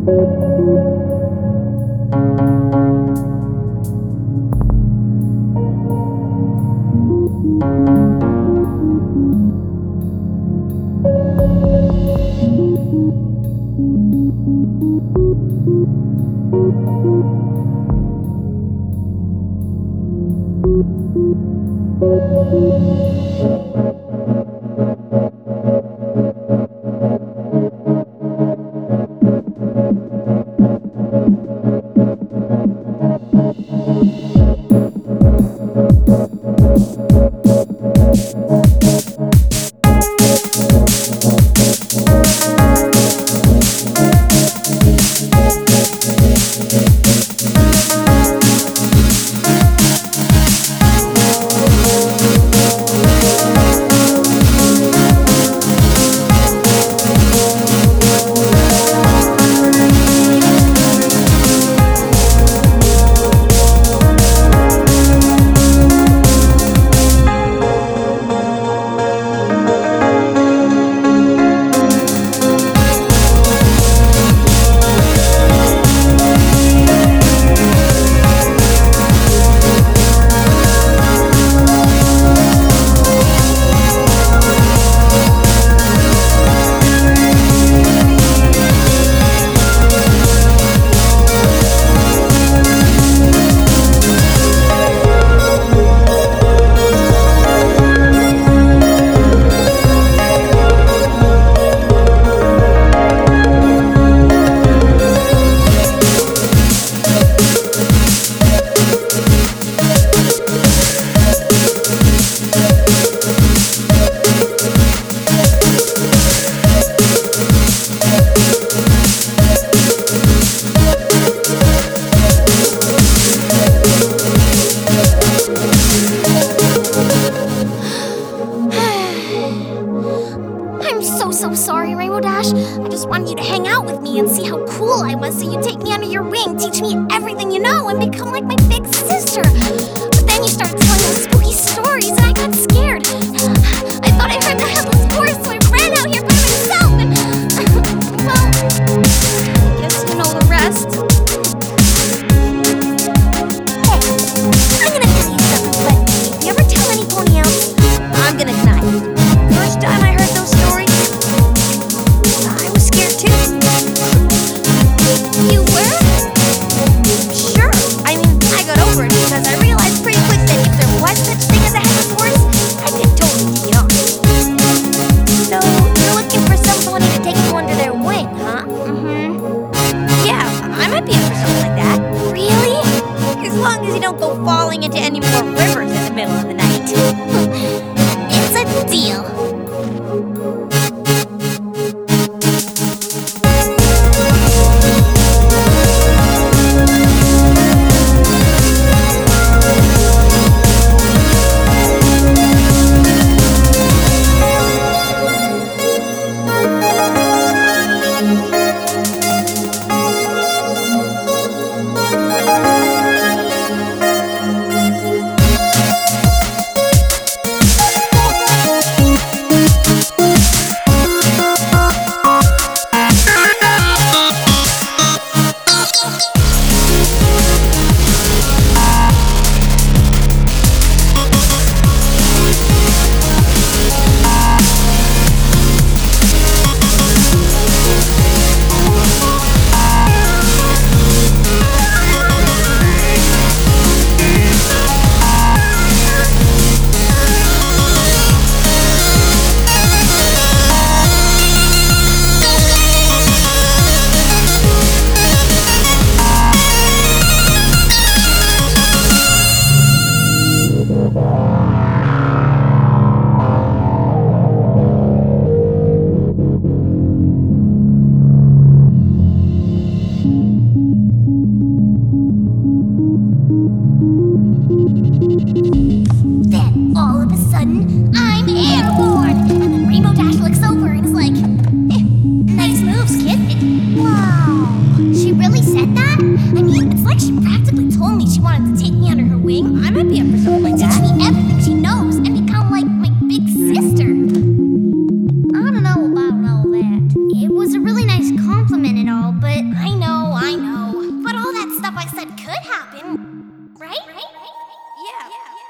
so sorry, Rainbow Dash. I just wanted you to hang out with me and see how cool I was, so you'd take me under your wing, teach me everything you know, and become like my big sister. But then you started telling those spooky stories, and I got scared. I thought I heard the headless horse, so I ran out here by myself, and well, I guess you know the rest. Hey, I'm gonna tell you something, but if you ever tell anyone else, I'm gonna deny it. First time I heard those stories, I was scared too. You were? Sure. I mean, I got over it because I realized pretty quick that if there was such thing as a headless horse, I could totally take it on. So, you're looking for somebody to take you under their wing, huh? Mm-hmm. Yeah, I might be in for something like that. Really? As long as you don't go falling into any more rivers in the middle of the night. It's a deal. Then, all of a sudden, I'm airborne! And then Rainbow Dash looks over and is like, nice moves, kid. Wow. She really said that? I mean, it's like she practically told me she wanted to take me under her wing. I might be up for something like that. Teach me everything she knows and become like my big sister. I don't know about all that. It was a really nice compliment and all, but I know right? Yeah.